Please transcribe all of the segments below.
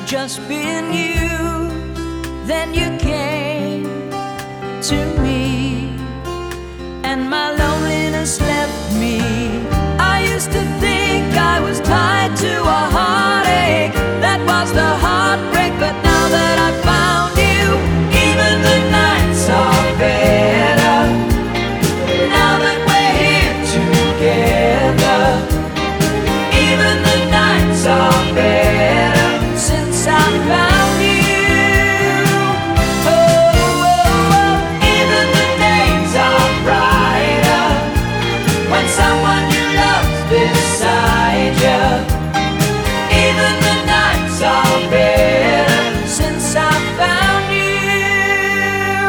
just being you. Then you came to me, and my loneliness left me. I used to think I was tied to a heartache. That was the heartbreak, but now that I found you, even the nights are better. Now that we're here together, even the nights are better since I found you. Oh, oh, oh. Even the days are brighter when someone you love's beside you. Even the nights are better since I found you.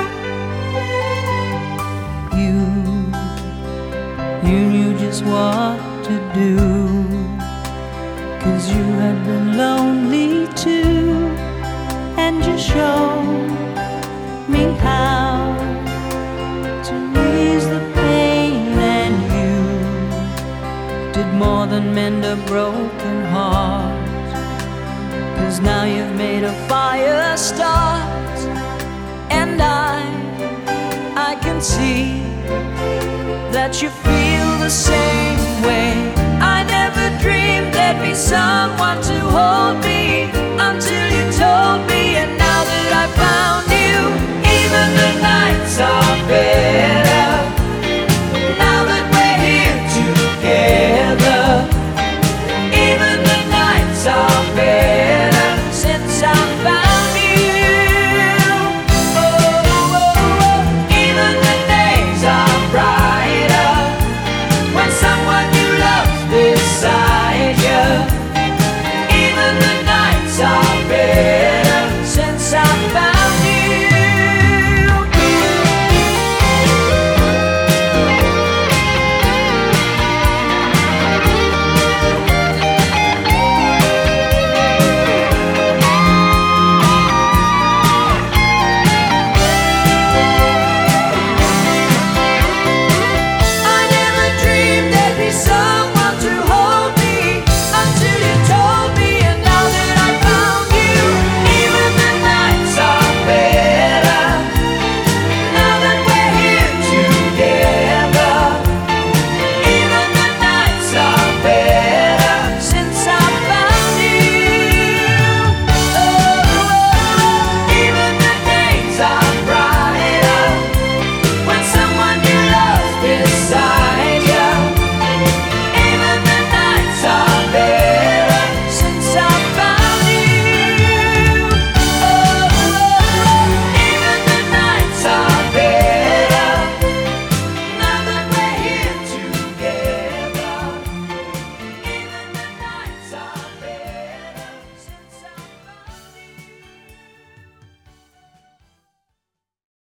You knew just what to do, 'cause you had been lonely too, and you showed me how to ease the pain. And you did more than mend a broken heart, 'cause now you've made a fire start. And I can see that you feel the same way. I never dreamed there'd be someone to hold me until you told me. And now that I found you, even the nights are better.